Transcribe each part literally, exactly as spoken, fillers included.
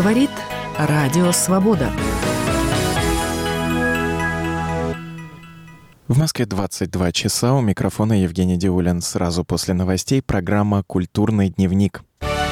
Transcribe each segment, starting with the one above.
Говорит Радио Свобода. В Москве двадцать два часа. У микрофона Евгений Диулин. Сразу после новостей программа «Культурный дневник».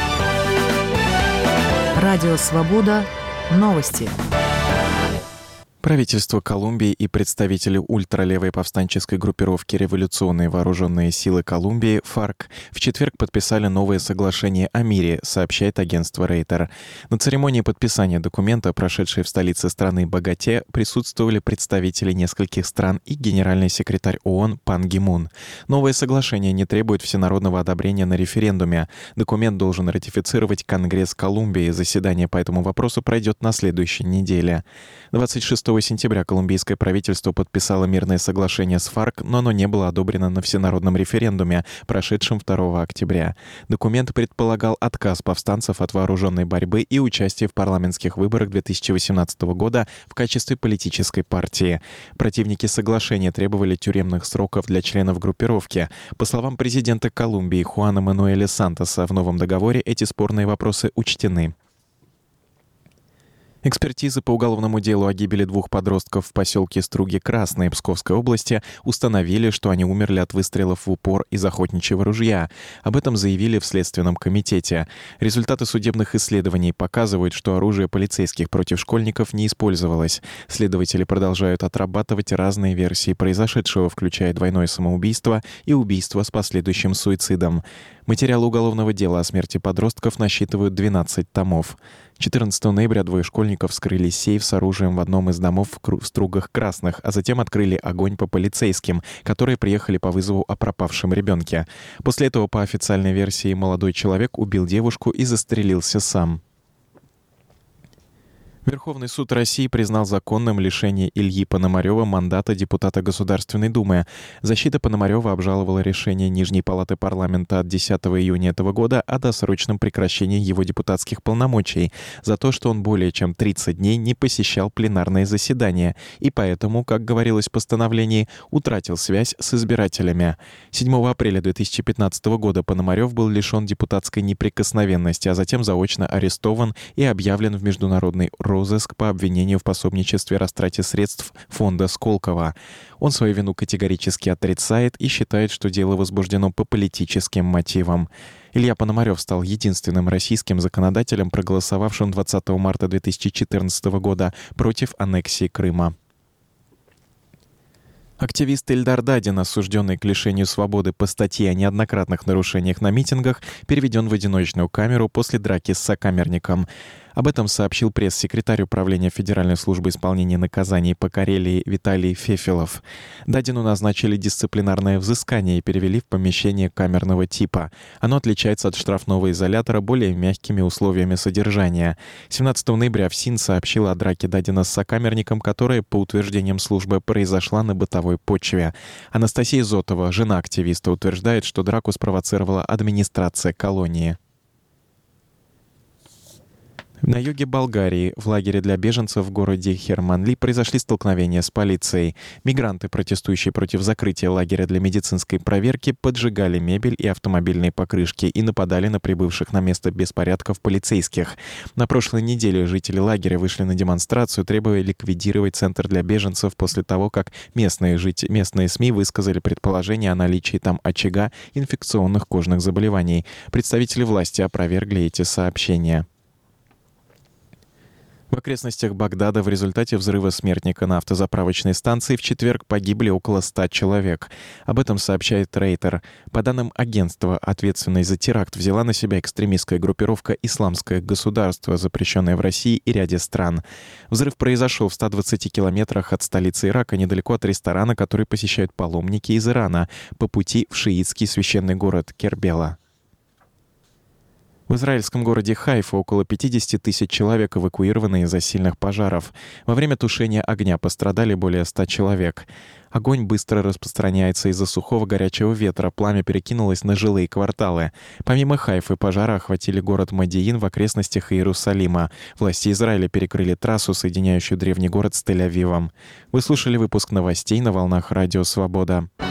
Радио Свобода. Новости. Правительство Колумбии и представители ультралевой повстанческой группировки «Революционные вооруженные силы Колумбии» ФАРК в четверг подписали новое соглашение о мире, сообщает агентство Рейтер. На церемонии подписания документа, прошедшей в столице страны Боготе, присутствовали представители нескольких стран и генеральный секретарь ООН Пан Ги Мун. Новое соглашение не требует всенародного одобрения на референдуме. Документ должен ратифицировать Конгресс Колумбии. Заседание по этому вопросу пройдет на следующей неделе. двадцать шестого сентября колумбийское правительство подписало мирное соглашение с ФАРК, но оно не было одобрено на всенародном референдуме, прошедшем второго октября. Документ предполагал отказ повстанцев от вооруженной борьбы и участие в парламентских выборах две тысячи восемнадцатого года в качестве политической партии. Противники соглашения требовали тюремных сроков для членов группировки. По словам президента Колумбии Хуана Мануэля Сантоса, в новом договоре эти спорные вопросы учтены. Экспертизы по уголовному делу о гибели двух подростков в поселке Струги-Красной Псковской области установили, что они умерли от выстрелов в упор из охотничьего ружья. Об этом заявили в Следственном комитете. Результаты судебных исследований показывают, что оружие полицейских против школьников не использовалось. Следователи продолжают отрабатывать разные версии произошедшего, включая двойное самоубийство и убийство с последующим суицидом. Материалы уголовного дела о смерти подростков насчитывают двенадцать томов. четырнадцатого ноября двое школьников вскрыли сейф с оружием в одном из домов в Стругах Красных, а затем открыли огонь по полицейским, которые приехали по вызову о пропавшем ребенке. После этого, по официальной версии, молодой человек убил девушку и застрелился сам. Верховный суд России признал законным лишение Ильи Пономарёва мандата депутата Государственной Думы. Защита Пономарёва обжаловала решение Нижней палаты парламента от десятого июня этого года о досрочном прекращении его депутатских полномочий за то, что он более чем тридцать дней не посещал пленарные заседания и поэтому, как говорилось в постановлении, утратил связь с избирателями. седьмого апреля две тысячи пятнадцатого года Пономарёв был лишен депутатской неприкосновенности, а затем заочно арестован и объявлен в международный розыск по обвинению в пособничестве растрате средств фонда Сколково. Он свою вину категорически отрицает и считает, что дело возбуждено по политическим мотивам. Илья Пономарёв стал единственным российским законодателем, проголосовавшим двадцатого марта две тысячи четырнадцатого года против аннексии Крыма. Активист Эльдар Дадин, осужденный к лишению свободы по статье о неоднократных нарушениях на митингах, переведен в одиночную камеру после драки с сокамерником. Об этом сообщил пресс-секретарь Управления Федеральной службы исполнения наказаний по Карелии Виталий Фефелов. Дадину назначили дисциплинарное взыскание и перевели в помещение камерного типа. Оно отличается от штрафного изолятора более мягкими условиями содержания. семнадцатого ноября ФСИН сообщила о драке Дадина с сокамерником, которая, по утверждениям службы, произошла на бытовой почве. Анастасия Зотова, жена активиста, утверждает, что драку спровоцировала администрация колонии. На юге Болгарии, в лагере для беженцев в городе Херманли, произошли столкновения с полицией. Мигранты, протестующие против закрытия лагеря для медицинской проверки, поджигали мебель и автомобильные покрышки и нападали на прибывших на место беспорядков полицейских. На прошлой неделе жители лагеря вышли на демонстрацию, требуя ликвидировать центр для беженцев после того, как местные, жити... местные СМИ высказали предположение о наличии там очага инфекционных кожных заболеваний. Представители власти опровергли эти сообщения. В окрестностях Багдада в результате взрыва смертника на автозаправочной станции в четверг погибли около ста человек. Об этом сообщает Рейтер. По данным агентства, ответственность за теракт взяла на себя экстремистская группировка «Исламское государство», запрещенное в России и ряде стран. Взрыв произошел в ста двадцати километрах от столицы Ирака, недалеко от ресторана, который посещают паломники из Ирана, по пути в шиитский священный город Кербела. В израильском городе Хайфа около пятидесяти тысяч человек эвакуированы из-за сильных пожаров. Во время тушения огня пострадали более ста человек. Огонь быстро распространяется из-за сухого горячего ветра, пламя перекинулось на жилые кварталы. Помимо Хайфы, пожары охватили город Модиин в окрестностях Иерусалима. Власти Израиля перекрыли трассу, соединяющую древний город с Тель-Авивом. Вы слушали выпуск новостей на волнах Радио Свобода.